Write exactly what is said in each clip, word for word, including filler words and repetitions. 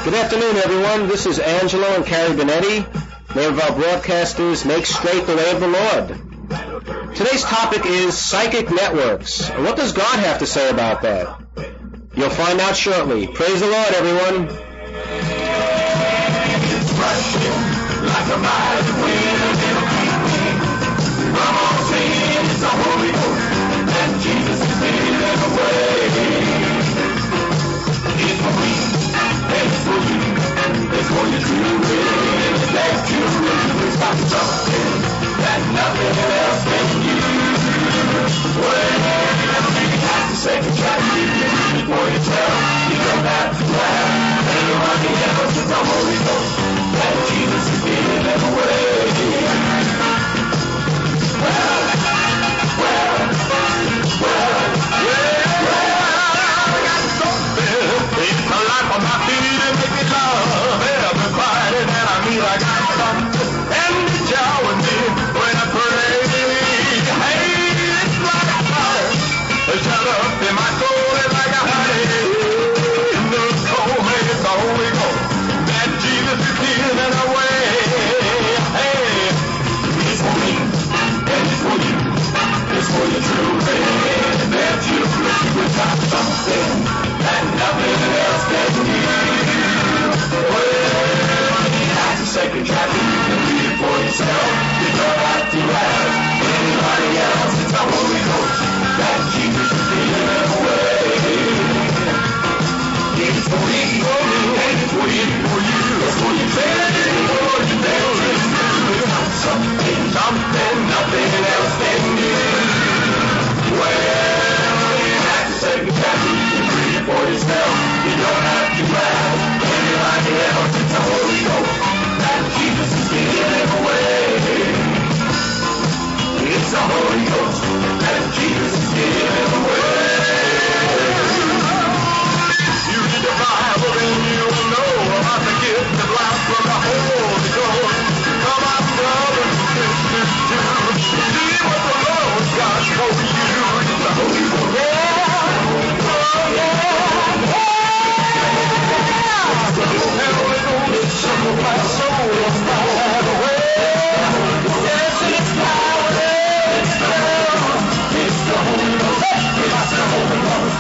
Good afternoon, everyone. This is Angelo and Carrie Benetti. Name of our broadcast is Make Straight the Way of the Lord. Today's topic is psychic networks. And what does God have to say about that? You'll find out shortly. Praise the Lord, everyone. It's rushing like a mighty wind in a deep wind. Come on, sing, it's the Holy Ghost, and Jesus is leading the way. It's for me, and it's for you, it's for you to win. It's that you really got something that nothing else can do. Well, you have to second try to give you before you tell. You don't have to laugh. Anybody else is the Holy Ghost, and Jesus is leading the way. Well, well, well, yeah, well, I got something. It's a life on my feet and make me love everybody that I meet. I got something, and it's showing me when I pray. Hey, it's like fire. Shut up in my soul, it's like a honey in the soul. Hey, it's the Holy Ghost that Jesus is healing away. Hey, it's for me, and it's for you, it's for your children. That you wish you got something that nothing else can do. Well, you have to second try to read it for yourself. You don't have to ask anybody else. It's the Holy Ghost that Jesus is healing away. It's for me, for me, and it's for you, for you. It's for you, say it, it's for you, there is something, something, nothing else can do. Well, you have to say it, you can read it for yourself. You don't have to ask anybody else. It's the Holy Ghost that Jesus is healing away. It's the Holy Ghost that Jesus is healing away. You read the Bible and you will know about the gift of life from the Holy Ghost. Come on, brothers and sisters, too. See what the Lord's got for you. It's the Holy Ghost. Yeah. Oh, yeah. It's the Holy Ghost. It's some of my soul is not away. Yes, it's power. It's the Holy Ghost. It's the Holy Ghost.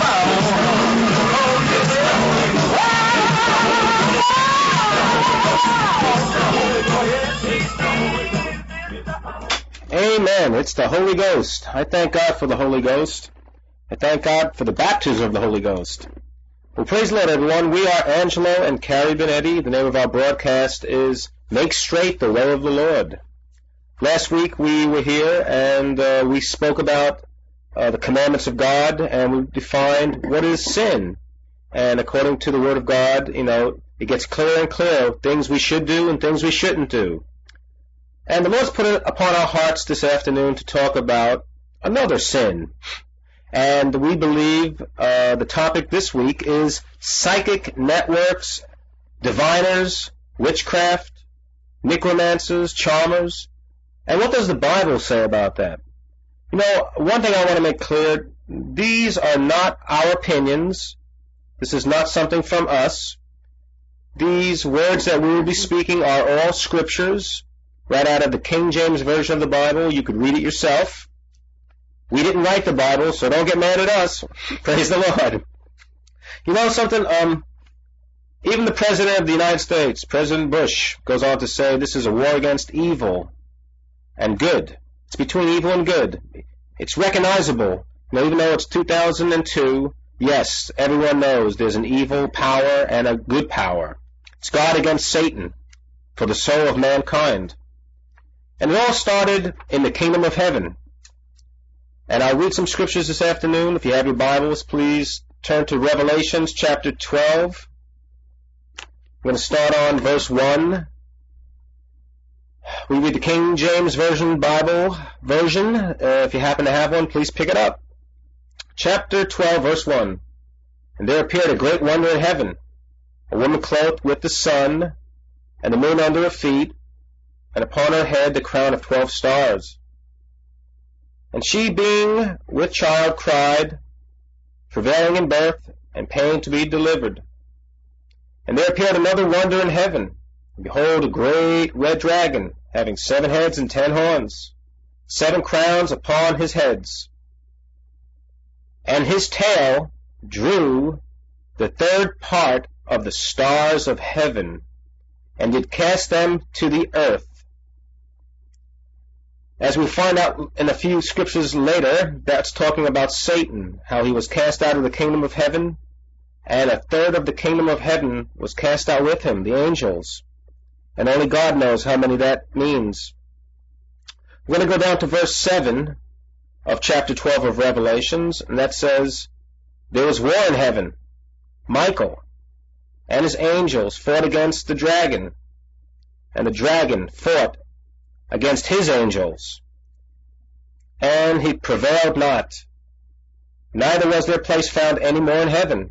Amen. It's the Holy Ghost. I thank God for the Holy Ghost. I thank God for the baptism of the Holy Ghost. Well, praise the Lord, everyone. We are Angelo and Carrie Benetti. The name of our broadcast is Make Straight the Way of the Lord. Last week we were here and uh, we spoke about uh, the commandments of God, and we defined what is sin. And according to the Word of God, you know, it gets clearer and clearer, things we should do and things we shouldn't do. And the Lord's put it upon our hearts this afternoon to talk about another sin. And we believe uh, the topic this week is psychic networks, diviners, witchcraft, necromancers, charmers. And what does the Bible say about that? You know, one thing I want to make clear, these are not our opinions. This is not something from us. These words that we will be speaking are all scriptures, right out of the King James Version of the Bible. You could read it yourself. We didn't write the Bible, so don't get mad at us. Praise the Lord. You know something? Um, even the President of the United States, President Bush, goes on to say this is a war against evil and good. It's between evil and good. It's recognizable. Now, even though it's two thousand two, yes, everyone knows there's an evil power and a good power. It's God against Satan for the soul of mankind. And it all started in the kingdom of heaven. And I'll read some scriptures this afternoon. If you have your Bibles, please turn to Revelations chapter twelve. I'm going to start on verse one. We read the King James Version Bible version. Uh, if you happen to have one, please pick it up. Chapter twelve, verse one. And there appeared a great wonder in heaven, a woman clothed with the sun, and the moon under her feet, and upon her head the crown of twelve stars. And she, being with child, cried, travailing in birth, and pain to be delivered. And there appeared another wonder in heaven. And behold, a great red dragon, having seven heads and ten horns, seven crowns upon his heads. And his tail drew the third part of the stars of heaven, and did cast them to the earth. As we find out in a few scriptures later, that's talking about Satan, how he was cast out of the kingdom of heaven, and a third of the kingdom of heaven was cast out with him, the angels. And only God knows how many that means. We're going to go down to verse seven of chapter twelve of Revelations, and that says, there was war in heaven. Michael and his angels fought against the dragon, and the dragon fought against his angels, and he prevailed not, neither was their place found any more in heaven.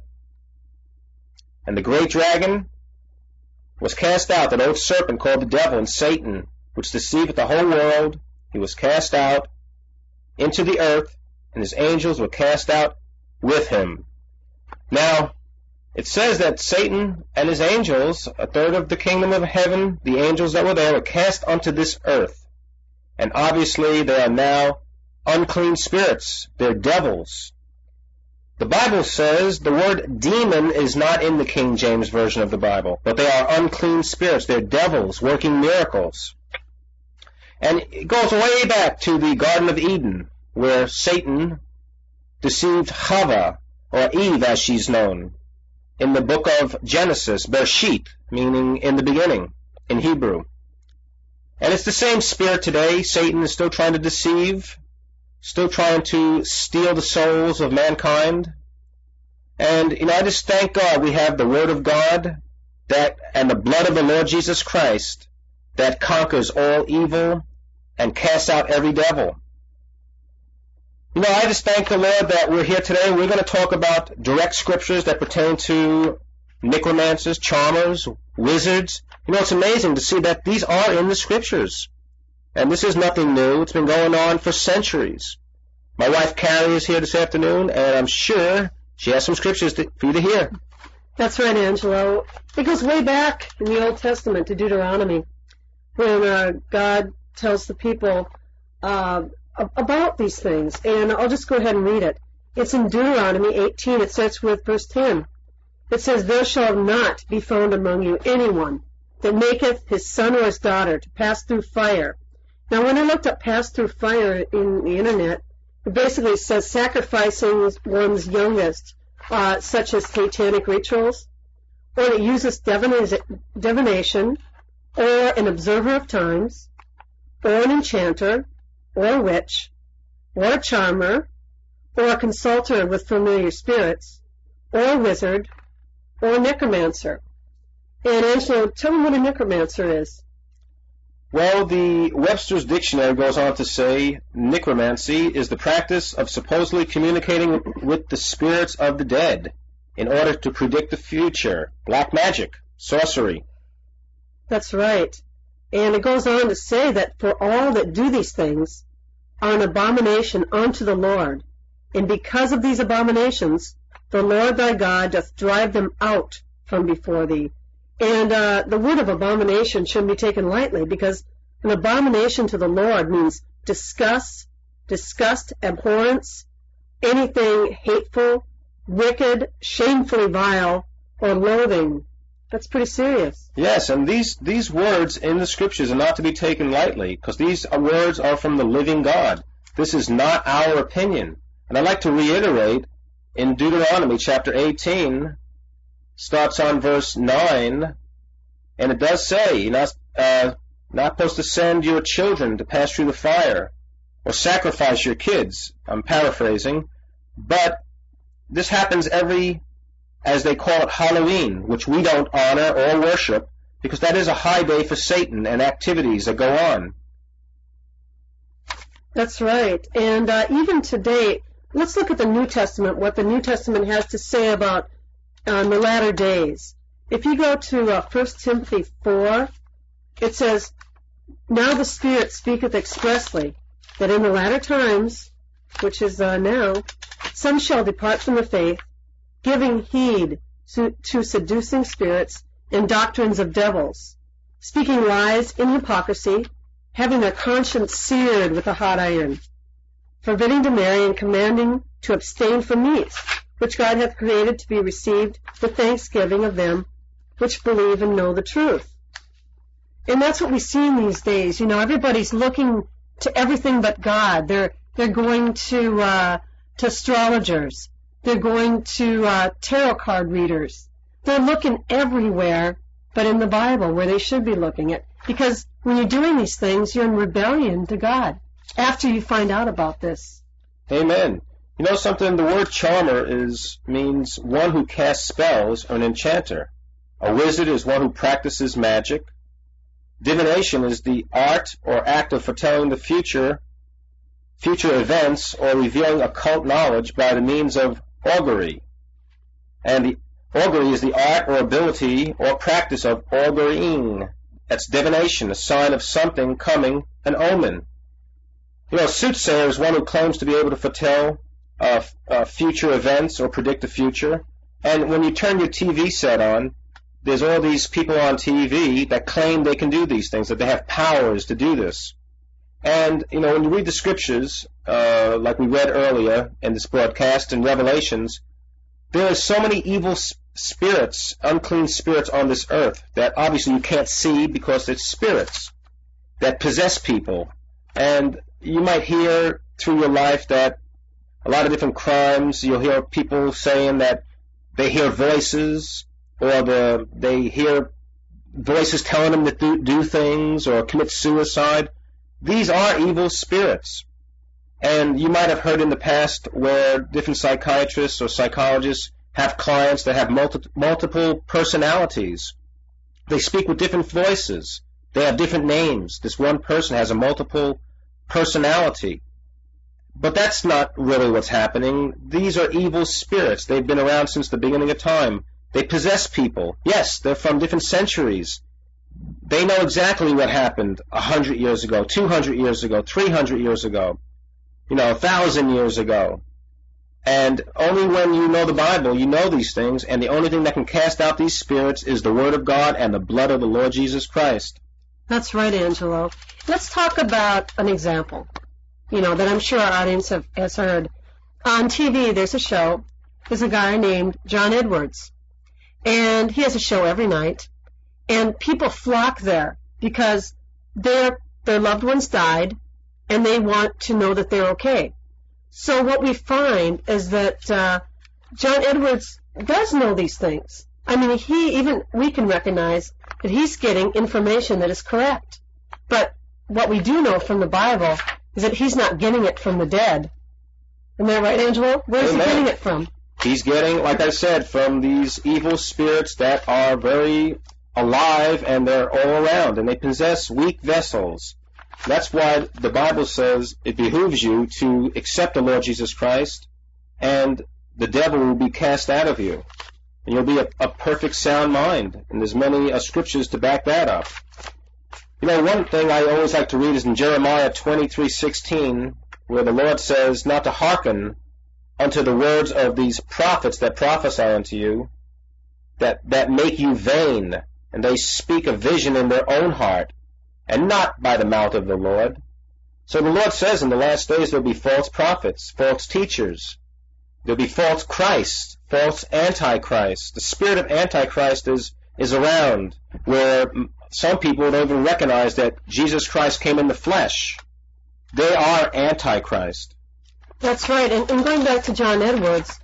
And the great dragon was cast out, that old serpent called the devil and Satan, which deceiveth the whole world. He was cast out into the earth, and his angels were cast out with him. Now, it says that Satan and his angels, a third of the kingdom of heaven, the angels that were there, were cast unto this earth. And obviously they are now unclean spirits. They're devils. The Bible says the word demon is not in the King James Version of the Bible, but they are unclean spirits. They're devils working miracles. And it goes way back to the Garden of Eden, where Satan deceived Chava, or Eve as she's known, in the book of Genesis, Bereshit, meaning in the beginning, in Hebrew. And it's the same spirit today. Satan is still trying to deceive, still trying to steal the souls of mankind. And, you know, I just thank God we have the Word of God that, and the blood of the Lord Jesus Christ that conquers all evil and casts out every devil. You know, I just thank the Lord that we're here today. We're going to talk about direct scriptures that pertain to necromancers, charmers, wizards. You know, it's amazing to see that these are in the scriptures. And this is nothing new. It's been going on for centuries. My wife Carrie is here this afternoon, and I'm sure she has some scriptures to, for you to hear. That's right, Angelo. It goes way back in the Old Testament to Deuteronomy, when uh, God tells the people uh, about these things. And I'll just go ahead and read it. It's in Deuteronomy eighteen. It starts with verse ten. It says, there shall not be found among you anyone that maketh his son or his daughter to pass through fire. Now, when I looked up pass through fire in the internet, it basically says sacrificing one's youngest, uh, such as satanic rituals, or it uses divination, or an observer of times, or an enchanter, or a witch, or a charmer, or a consulter with familiar spirits, or a wizard, or a necromancer. And Angelo, tell me what a necromancer is. Well, the Webster's Dictionary goes on to say, necromancy is the practice of supposedly communicating with the spirits of the dead in order to predict the future. Black magic, sorcery. That's right. And it goes on to say that for all that do these things are an abomination unto the Lord. And because of these abominations, the Lord thy God doth drive them out from before thee. And uh, the word of abomination shouldn't be taken lightly, because an abomination to the Lord means disgust, disgust, abhorrence, anything hateful, wicked, shamefully vile, or loathing. That's pretty serious. Yes, and these, these words in the scriptures are not to be taken lightly, because these words are from the living God. This is not our opinion. And I'd like to reiterate, in Deuteronomy chapter eighteen, starts on verse nine, and it does say, you're not, uh, not supposed to send your children to pass through the fire, or sacrifice your kids. I'm paraphrasing. But this happens every, as they call it, Halloween, which we don't honor or worship, because that is a high day for Satan and activities that go on. That's right. And uh, even today, let's look at the New Testament, what the New Testament has to say about on the latter days. If you go to uh, First Timothy four, it says, now the Spirit speaketh expressly, that in the latter times, which is uh, now, some shall depart from the faith, giving heed to, to seducing spirits and doctrines of devils, speaking lies in hypocrisy, having their conscience seared with a hot iron, forbidding to marry and commanding to abstain from meats, which God hath created to be received with thanksgiving of them which believe and know the truth. And that's what we see in these days. You know, everybody's looking to everything but God. They're they're going to uh, to astrologers. They're going to uh, tarot card readers. They're looking everywhere but in the Bible, where they should be looking at. Because when you're doing these things, you're in rebellion to God after you find out about this. Amen. You know something? The word charmer is means one who casts spells or an enchanter. A wizard is one who practices magic. Divination is the art or act of foretelling the future, future events, or revealing occult knowledge by the means of augury. And the augury is the art or ability or practice of augurying. That's divination, a sign of something coming, an omen. You know, a soothsayer is one who claims to be able to foretell uh, uh, future events or predict the future. And when you turn your T V set on, there's all these people on T V that claim they can do these things, that they have powers to do this. And, you know, when you read the scriptures, uh, like we read earlier in this broadcast in Revelations, there are so many evil spirits, unclean spirits on this earth that obviously you can't see because it's spirits that possess people. And you might hear through your life that a lot of different crimes, you'll hear people saying that they hear voices, or the, they hear voices telling them to do, do things or commit suicide. These are evil spirits. And you might have heard in the past where different psychiatrists or psychologists have clients that have multi- multiple personalities. They speak with different voices. They have different names. This one person has a multiple personality. But that's not really what's happening. These are evil spirits. They've been around since the beginning of time. They possess people. Yes, they're from different centuries. They know exactly what happened a hundred years ago, two hundred years ago, three hundred years ago, you know, a thousand years ago. And only when you know the Bible, you know these things, and the only thing that can cast out these spirits is the Word of God and the blood of the Lord Jesus Christ. That's right, Angelo. Let's talk about an example, you know, that I'm sure our audience have, has heard. On T V, there's a show. There's a guy named John Edwards. And he has a show every night, and people flock there because their their loved ones died, and they want to know that they're okay. So what we find is that uh, John Edwards does know these things. I mean, he even we can recognize that he's getting information that is correct. But what we do know from the Bible is that he's not getting it from the dead. Am I right, Angelo? Where's Amen. he getting it from? He's getting, like I said, from these evil spirits that are very alive and they're all around, and they possess weak vessels. That's why the Bible says it behooves you to accept the Lord Jesus Christ, and the devil will be cast out of you. And you'll be a, a perfect sound mind. And there's many uh, scriptures to back that up. You know, one thing I always like to read is in Jeremiah twenty-three sixteen, where the Lord says not to hearken unto the words of these prophets that prophesy unto you, that, that make you vain, and they speak a vision in their own heart, and not by the mouth of the Lord. So the Lord says in the last days there'll be false prophets, false teachers. There'll be false Christ, false Antichrist. The spirit of Antichrist is, is around, where some people don't even recognize that Jesus Christ came in the flesh. They are Antichrist. That's right. And, and going back to John Edwards,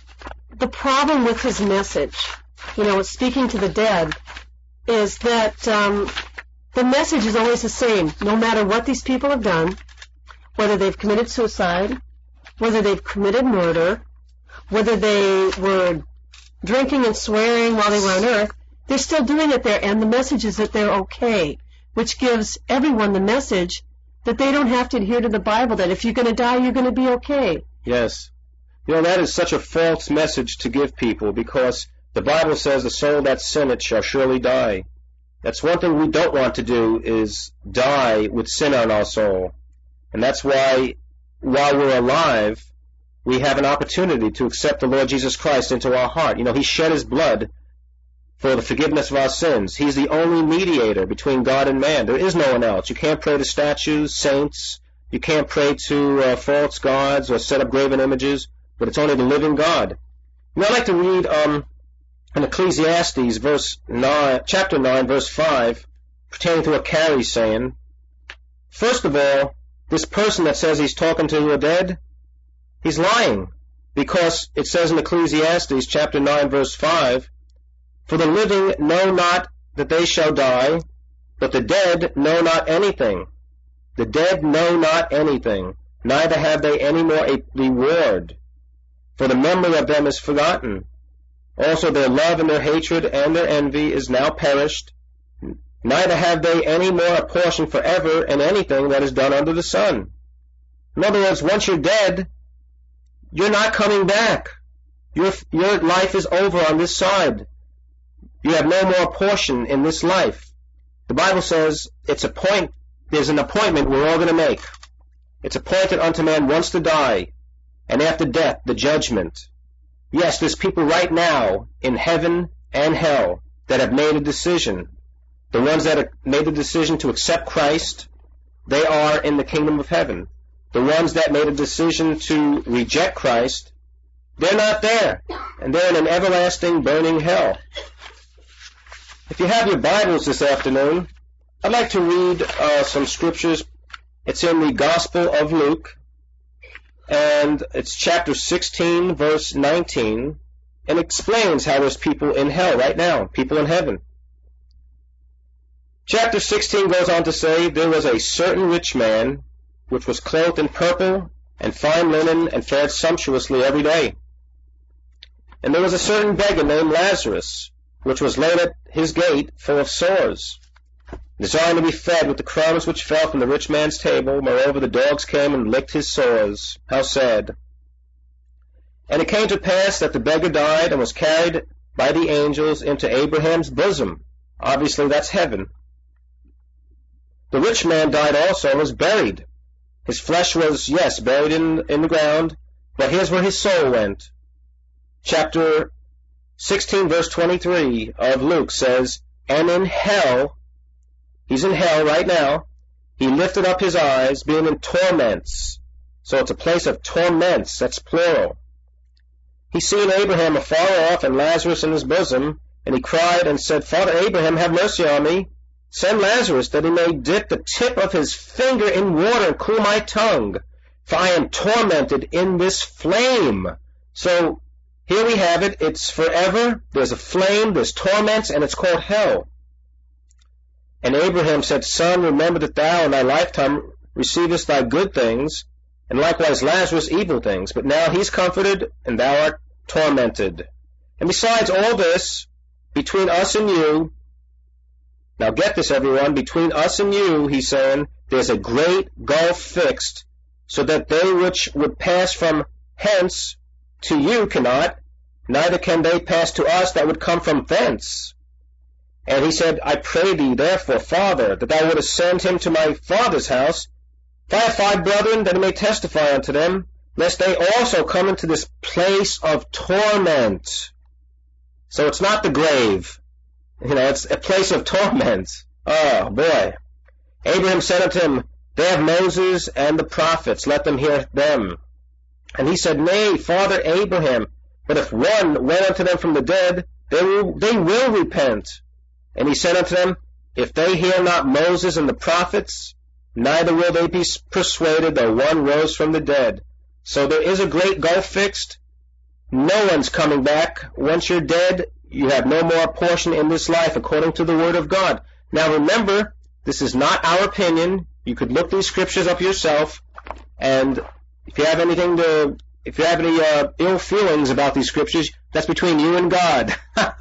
the problem with his message, you know, speaking to the dead, is that um, the message is always the same, no matter what these people have done, whether they've committed suicide, whether they've committed murder, whether they were drinking and swearing while they were on earth, they're still doing it there, and the message is that they're okay, which gives everyone the message that they don't have to adhere to the Bible, that if you're going to die, you're going to be okay. Yes. You know, that is such a false message to give people, because the Bible says the soul that sinneth shall surely die. That's one thing we don't want to do, is die with sin on our soul. And that's why, while we're alive, we have an opportunity to accept the Lord Jesus Christ into our heart. You know, He shed His blood for the forgiveness of our sins. He's the only mediator between God and man. There is no one else. You can't pray to statues, saints. You can't pray to uh, false gods or set up graven images, but it's only the living God. You know, I'd like to read um, in Ecclesiastes, verse nine, chapter nine, verse five, pertaining to what Carrie's saying. First of all, this person that says he's talking to the dead, he's lying, because it says in Ecclesiastes, chapter nine, verse five, for the living know not that they shall die, but the dead know not anything. The dead know not anything, neither have they any more a reward, for the memory of them is forgotten. Also their love and their hatred and their envy is now perished, neither have they any more a portion forever in anything that is done under the sun. In other words, once you're dead, you're not coming back. Your, your life is over on this side. You have no more portion in this life. The Bible says it's a point, there's an appointment we're all going to make. It's appointed unto man once to die, and after death, the judgment. Yes, there's people right now in heaven and hell that have made a decision. The ones that have made the decision to accept Christ, they are in the kingdom of heaven. The ones that made a decision to reject Christ, they're not there, and they're in an everlasting burning hell. If you have your Bibles this afternoon, I'd like to read uh, some scriptures. It's in the Gospel of Luke, and it's chapter sixteen, verse nineteen, and explains how there's people in hell right now, people in heaven. Chapter sixteen goes on to say, there was a certain rich man, which was clothed in purple and fine linen, and fared sumptuously every day. And there was a certain beggar named Lazarus, which was laid at his gate, full of sores, desiring to be fed with the crumbs which fell from the rich man's table. Moreover, the dogs came and licked his sores. How sad. And it came to pass that the beggar died and was carried by the angels into Abraham's bosom. Obviously, that's heaven. The rich man died also and was buried. His flesh was, yes, buried in, in the ground, but here's where his soul went. Chapter sixteen, verse twenty-three of Luke says, and in hell, he's in hell right now, he lifted up his eyes, being in torments. So it's a place of torments, that's plural. He seen Abraham afar off and Lazarus in his bosom, and he cried and said, Father Abraham, have mercy on me. Send Lazarus that he may dip the tip of his finger in water and cool my tongue, for I am tormented in this flame. So here we have it. It's forever. There's a flame, there's torments, and it's called hell. And Abraham said, Son, remember that thou in thy lifetime receivest thy good things, and likewise Lazarus evil things. But now he's comforted, and thou art tormented. And besides all this, between us and you, now get this, everyone, between us and you, he's saying, there's a great gulf fixed, so that they which would pass from hence to you cannot, neither can they pass to us that would come from thence. And he said, I pray thee, therefore, Father, that thou wouldest send him to my father's house. If I have five brethren, that he may testify unto them, lest they also come into this place of torment. So it's not the grave. You know, it's a place of torment. Oh, boy. Abraham said unto him, They have Moses and the prophets, let them hear them. And he said, Nay, Father Abraham, but if one went unto them from the dead, they will, they will repent. And he said unto them, If they hear not Moses and the prophets, neither will they be persuaded, though one rose from the dead. So there is a great gulf fixed. No one's coming back. Once you're dead, you have no more portion in this life, according to the Word of God. Now remember, this is not our opinion. You could look these scriptures up yourself, and if you have anything to, if you have any uh, ill feelings about these scriptures, that's between you and God.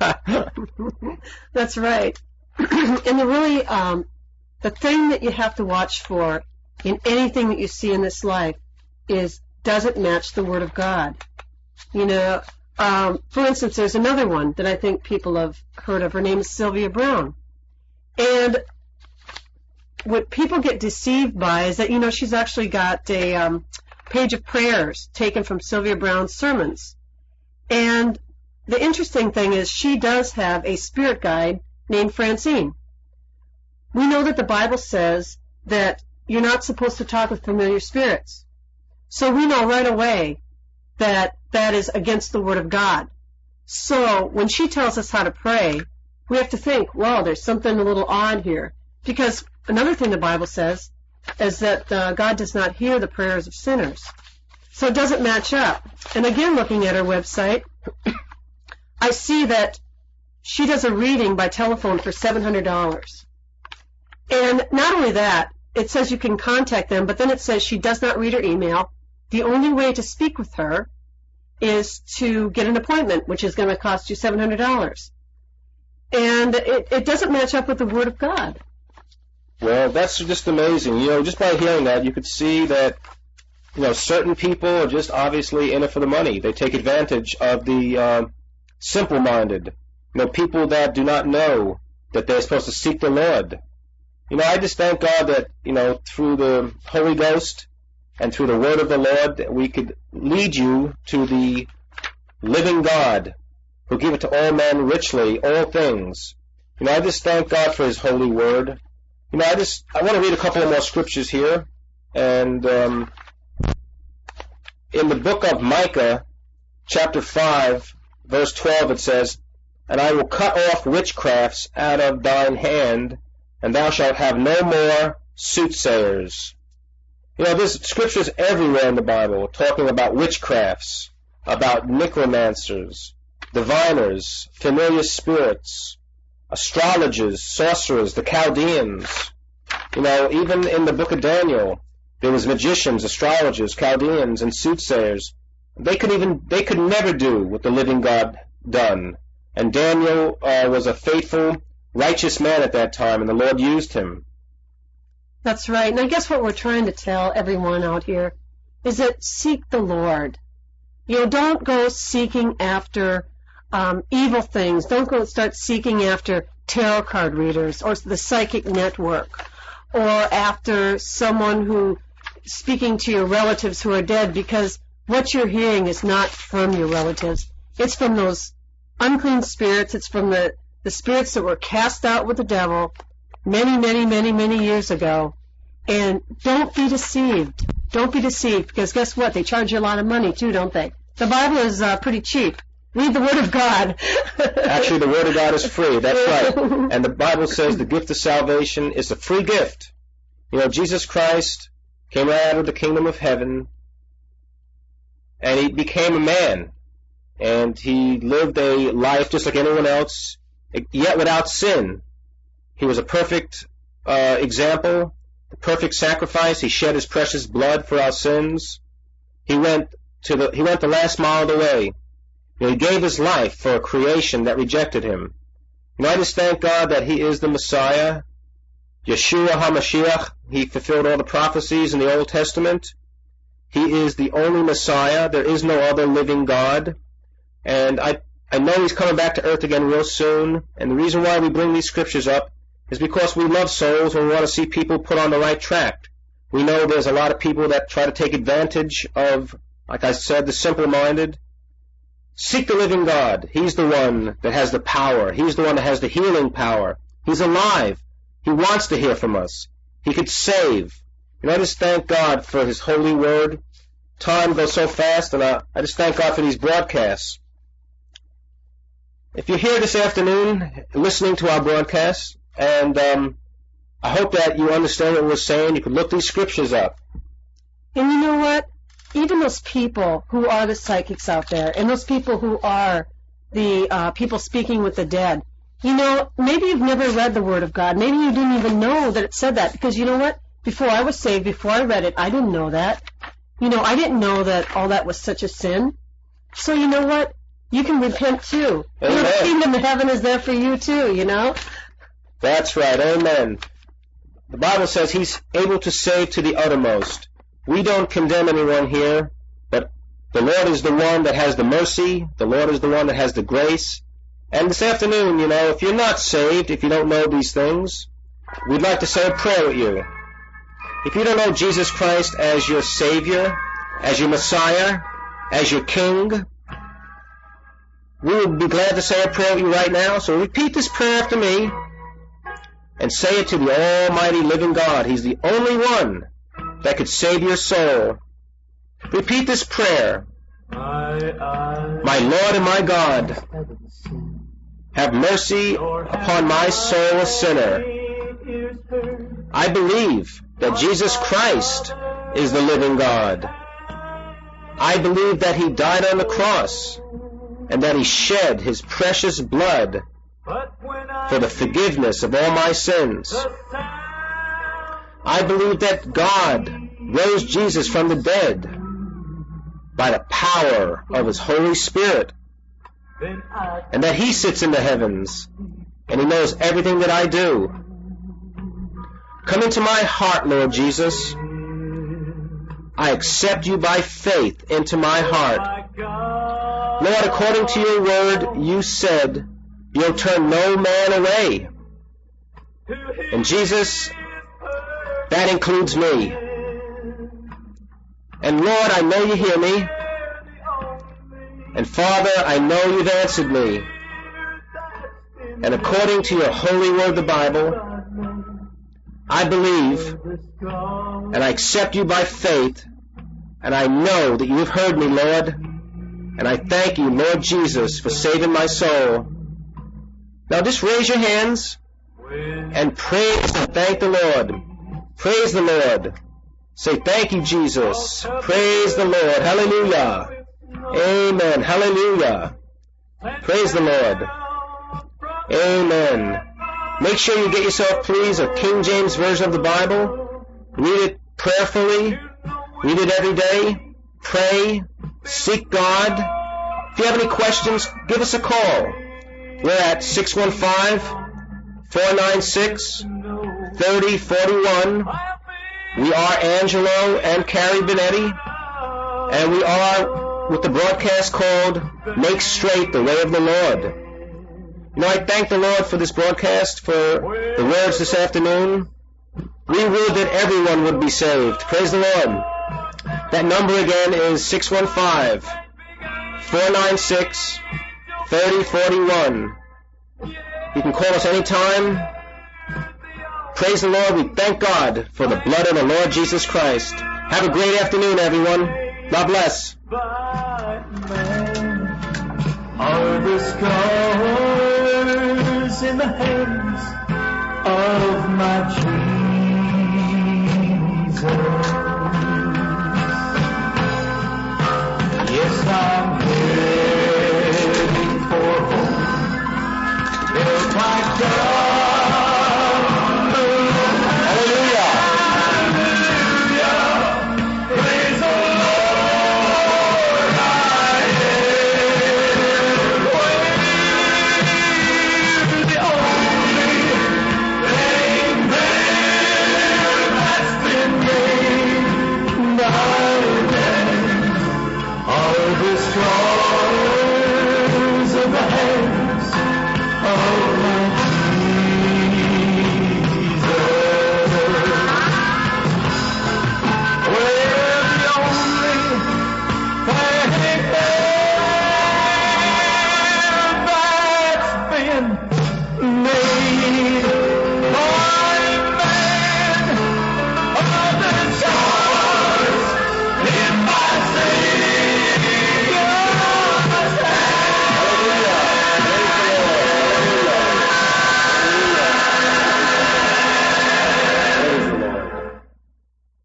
That's right. And the really, um, the thing that you have to watch for in anything that you see in this life is, does it match the Word of God? You know, um, for instance, there's another one that I think people have heard of. Her name is Sylvia Browne. And what people get deceived by is that, you know, she's actually got a, um, page of prayers taken from Sylvia Browne's sermons. And the interesting thing is she does have a spirit guide named Francine. We know that the Bible says that you're not supposed to talk with familiar spirits. So we know right away that that is against the Word of God. So when she tells us how to pray, we have to think, well, there's something a little odd here. Because another thing the Bible says is that uh, God does not hear the prayers of sinners. So it doesn't match up. And again, looking at her website, I see that she does a reading by telephone for seven hundred dollars. And not only that, it says you can contact them, but then it says she does not read her email. The only way to speak with her is to get an appointment, which is going to cost you seven hundred dollars. And it, it doesn't match up with the Word of God. Well, that's just amazing. You know, just by hearing that, you could see that, you know, certain people are just obviously in it for the money. They take advantage of the uh, simple-minded, you know, people that do not know that they're supposed to seek the Lord. You know, I just thank God that, you know, through the Holy Ghost and through the Word of the Lord, that we could lead you to the living God who giveth to all men richly all things. You know, I just thank God for His holy Word. You know, I just, I want to read a couple of more scriptures here. And um, in the book of Micah, chapter five, verse twelve, it says, "And I will cut off witchcrafts out of thine hand, and thou shalt have no more soothsayers." You know, there's scriptures everywhere in the Bible talking about witchcrafts, about necromancers, diviners, familiar spirits, astrologers, sorcerers, the Chaldeans. You know, even in the book of Daniel, there was magicians, astrologers, Chaldeans, and soothsayers. They could even, they could never do what the living God done. And Daniel uh, was a faithful, righteous man at that time, and the Lord used him. That's right. And I guess what we're trying to tell everyone out here is that seek the Lord. You know, don't go seeking after um, evil things. Don't go start seeking after tarot card readers or the psychic network or after someone who speaking to your relatives who are dead, because what you're hearing is not from your relatives. It's from those unclean spirits. It's from the, the spirits that were cast out with the devil many, many, many, many years ago. And don't be deceived. Don't be deceived, because guess what? They charge you a lot of money too, don't they? The Bible is uh, pretty cheap. Read the Word of God. Actually, the Word of God is free. That's right. And the Bible says the gift of salvation is a free gift. You know, Jesus Christ came right out of the kingdom of heaven, and He became a man. And He lived a life just like anyone else, yet without sin. He was a perfect uh, example, the perfect sacrifice. He shed His precious blood for our sins. He went to the He went the last mile of the way. You know, He gave His life for a creation that rejected Him. You know, I just thank God that He is the Messiah, Yeshua HaMashiach. He fulfilled all the prophecies in the Old Testament. He is the only Messiah. There is no other living God. And I, I know He's coming back to earth again real soon. And the reason why we bring these scriptures up is because we love souls and we want to see people put on the right track. We know there's a lot of people that try to take advantage of, like I said, the simple-minded. Seek the living God. He's the one that has the power. He's the one that has the healing power. He's alive. He wants to hear from us. He could save. And I just thank God for His holy word. Time goes so fast, and I, I just thank God for these broadcasts. If you're here this afternoon listening to our broadcasts, and um, I hope that you understand what we're saying, you can look these scriptures up. And you know what? Even those people who are the psychics out there, and those people who are the uh, people speaking with the dead, you know, maybe you've never read the Word of God. Maybe you didn't even know that it said that, because you know what? Before I was saved, before I read it, I didn't know that. You know, I didn't know that all that was such a sin. So you know what? You can repent too. You know, the kingdom of heaven is there for you too, you know? That's right. Amen. The Bible says He's able to save to the uttermost. We don't condemn anyone here, but the Lord is the one that has the mercy. The Lord is the one that has the grace. And this afternoon, you know, if you're not saved, if you don't know these things, we'd like to say a prayer with you. If you don't know Jesus Christ as your Savior, as your Messiah, as your King, we would be glad to say a prayer with you right now. So repeat this prayer after me and say it to the almighty living God. He's the only one that could save your soul. Repeat this prayer. My Lord and my God, have mercy upon my soul, a sinner. I believe that Jesus Christ is the living God. I believe that He died on the cross and that He shed His precious blood for the forgiveness of all my sins. I believe that God rose Jesus from the dead by the power of His Holy Spirit, and that He sits in the heavens and He knows everything that I do. Come into my heart, Lord Jesus. I accept You by faith into my heart. Lord, according to Your word, You said You'll turn no man away. And Jesus, that includes me. And Lord, I know You hear me. And Father, I know You've answered me. And according to Your holy word, the Bible, I believe and I accept You by faith, and I know that You've heard me, Lord. And I thank You, Lord Jesus, for saving my soul. Now just raise your hands and praise and thank the Lord. Praise the Lord. Say, thank You, Jesus. Praise the Lord. Hallelujah. Amen. Hallelujah. Praise the Lord. Amen. Make sure you get yourself, please, a King James Version of the Bible. Read it prayerfully. Read it every day. Pray. Seek God. If you have any questions, give us a call. We're at six one five, four nine six, three oh four one. We are Angelo and Carrie Benetti, and we are with the broadcast called Make Straight the Way of the Lord. You know, I thank the Lord for this broadcast, for the words this afternoon. We would that everyone would be saved. Praise the Lord. That number again is six one five, four nine six, three oh four one. You can call us anytime. Praise the Lord. We thank God for the blood of the Lord Jesus Christ. Have a great afternoon, everyone. God bless. Are the scars in the hands of my children?